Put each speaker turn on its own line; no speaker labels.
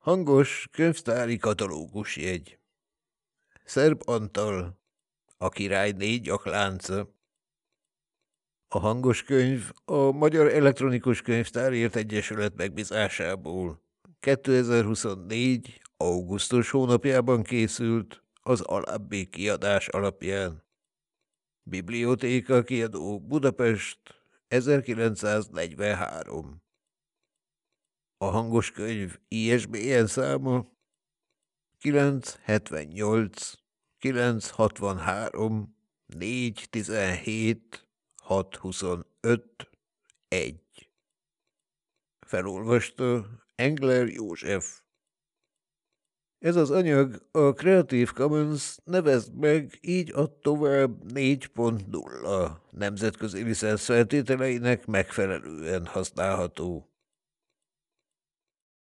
Hangos könyvtári katalógusjegy. Szerb Antal, a király 4 nyaklánca. A hangos könyv a Magyar Elektronikus Könyvtárért Egyesület megbízásából 2024. augusztus hónapjában készült az alábbi kiadás alapján. Bibliótéka kiadó Budapest 1943. A hangos könyv ISBN száma 978 963 417 625 1. Felolvasta Engler József. Ez az anyag a Creative Commons nevezd meg, így ad tovább 4.0 nemzetközi licensz feltételeinek megfelelően használható.